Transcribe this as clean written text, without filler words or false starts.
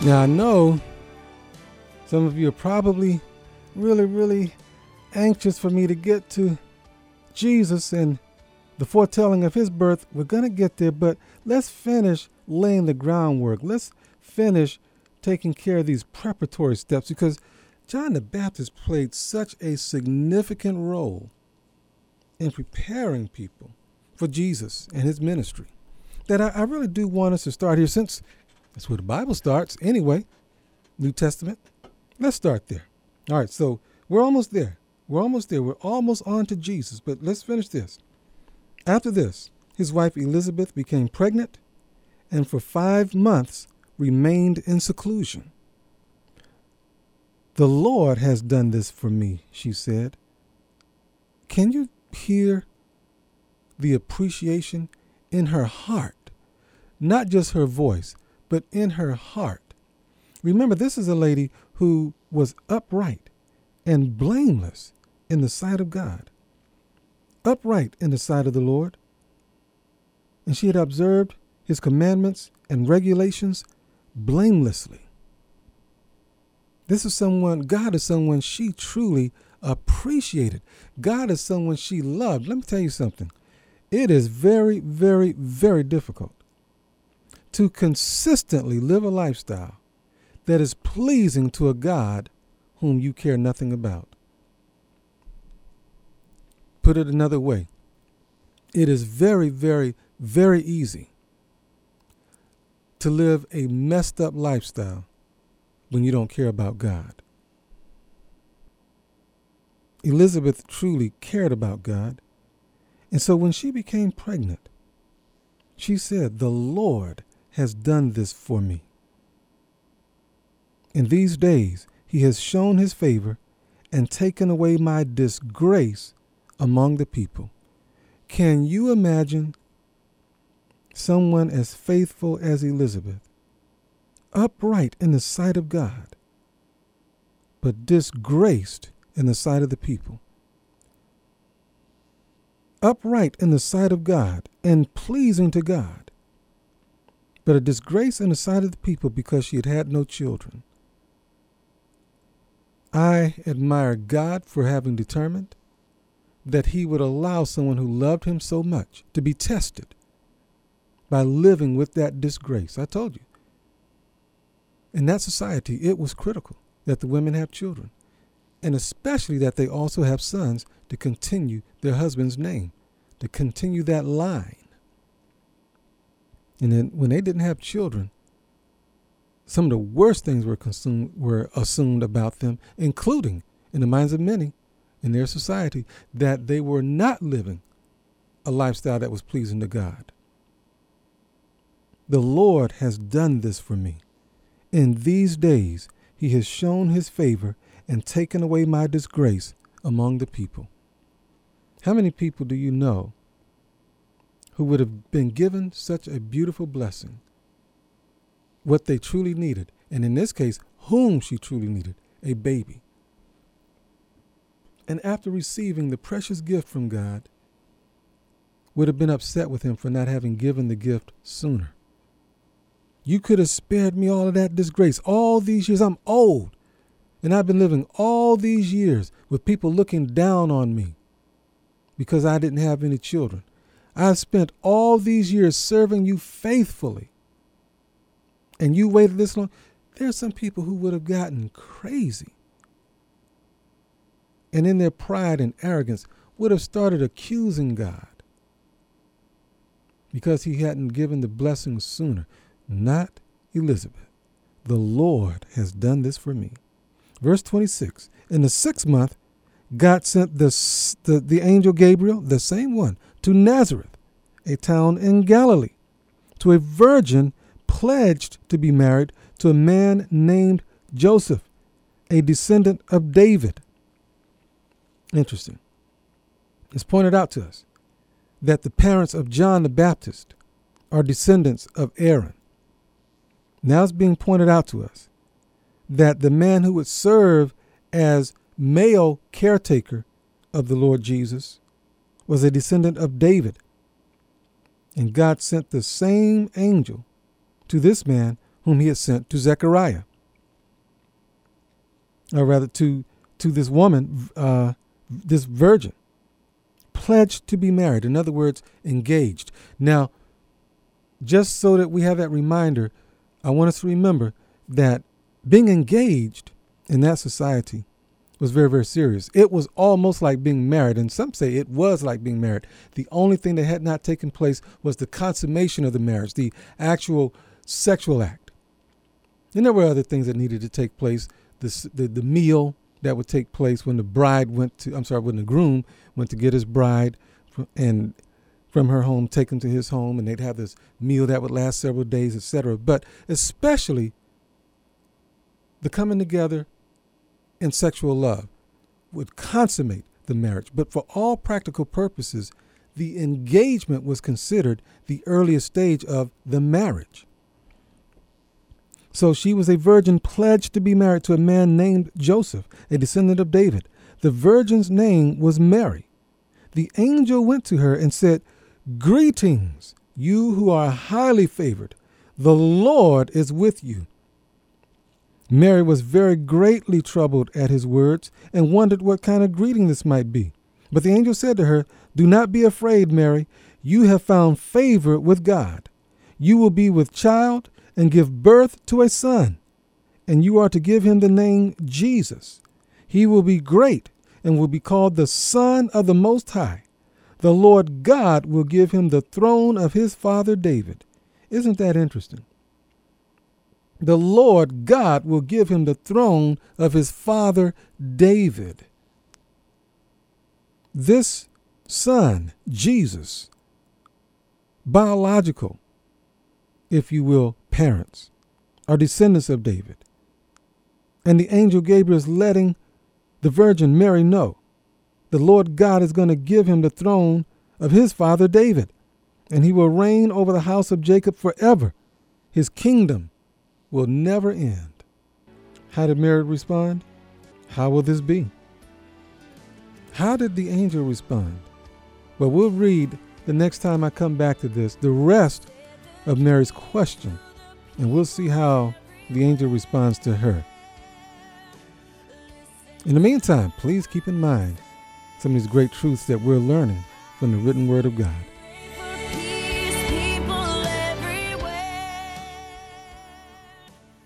Now, I know some of you are probably really, really anxious for me to get to Jesus and the foretelling of his birth. We're going to get there, but let's finish laying the groundwork. Let's finish taking care of these preparatory steps, because John the Baptist played such a significant role in preparing people for Jesus and his ministry that I really do want us to start here, since that's where the Bible starts anyway, New Testament. Let's start there. All right, so we're almost there. We're almost there. We're almost on to Jesus, but let's finish this. After this, his wife Elizabeth became pregnant and for 5 months remained in seclusion. "The Lord has done this for me," she said. Can you hear the appreciation in her heart? Not just her voice, but in her heart. Remember, this is a lady who was upright and blameless in the sight of God. Upright in the sight of the Lord. And she had observed his commandments and regulations blamelessly. This is someone, God is someone she truly appreciated. God is someone she loved. Let me tell you something. It is very, very, very difficult to consistently live a lifestyle that is pleasing to a God whom you care nothing about. Put it another way, it is very, very, very easy to live a messed up lifestyle when you don't care about God. Elizabeth truly cared about God, and so when she became pregnant, she said, "The Lord has done this for me. In these days, he has shown his favor and taken away my disgrace among the people." Can you imagine someone as faithful as Elizabeth, upright in the sight of God, but disgraced in the sight of the people? Upright in the sight of God and pleasing to God, but a disgrace in the sight of the people because she had had no children. I admire God for having determined that he would allow someone who loved him so much to be tested by living with that disgrace. I told you. In that society, it was critical that the women have children, and especially that they also have sons to continue their husband's name, to continue that line. And then when they didn't have children, some of the worst things were assumed about them, including, in the minds of many in their society, that they were not living a lifestyle that was pleasing to God. "The Lord has done this for me. In these days, he has shown his favor and taken away my disgrace among the people." How many people do you know who would have been given such a beautiful blessing, what they truly needed, and in this case, whom she truly needed, a baby, and after receiving the precious gift from God, would have been upset with him for not having given the gift sooner? "You could have spared me all of that disgrace. All these years, I'm old, and I've been living all these years with people looking down on me because I didn't have any children. I've spent all these years serving you faithfully, and you waited this long." There are some people who would have gotten crazy, and in their pride and arrogance would have started accusing God because he hadn't given the blessing sooner. Not Elizabeth. "The Lord has done this for me." Verse 26, in the 6th month, God sent the angel Gabriel, the same one, to Nazareth, a town in Galilee, to a virgin pledged to be married to a man named Joseph, a descendant of David. Interesting. It's pointed out to us that the parents of John the Baptist are descendants of Aaron. Now it's being pointed out to us that the man who would serve as male caretaker of the Lord Jesus was a descendant of David. And God sent the same angel to this man whom he had sent to Zechariah, or rather to this woman, this virgin, pledged to be married. In other words, engaged. Now, just so that we have that reminder, I want us to remember that being engaged in that society was very, very serious. It was almost like being married, and some say it was like being married. The only thing that had not taken place was the consummation of the marriage, the actual sexual act. And there were other things that needed to take place. The meal that would take place when the when the groom went to get his bride and from her home, take him to his home, and they'd have this meal that would last several days, etc. But especially the coming together in sexual love would consummate the marriage. But for all practical purposes, the engagement was considered the earliest stage of the marriage. So she was a virgin pledged to be married to a man named Joseph, a descendant of David. The virgin's name was Mary. The angel went to her and said, "Greetings, you who are highly favored. The Lord is with you." Mary was very greatly troubled at his words and wondered what kind of greeting this might be. But the angel said to her, "Do not be afraid, Mary. You have found favor with God. You will be with child and give birth to a son, and you are to give him the name Jesus. He will be great and will be called the Son of the Most High. The Lord God will give him the throne of his father David." Isn't that interesting? The Lord God will give him the throne of his father David. This son, Jesus, biological, if you will, parents, are descendants of David. And the angel Gabriel is letting the Virgin Mary know the Lord God is going to give him the throne of his father David, and he will reign over the house of Jacob forever. His kingdom will never end. How did Mary respond? How will this be? How did the angel respond? Well, we'll read the next time I come back to this, the rest of Mary's question, and we'll see how the angel responds to her. In the meantime, please keep in mind some of these great truths that we're learning from the written word of God.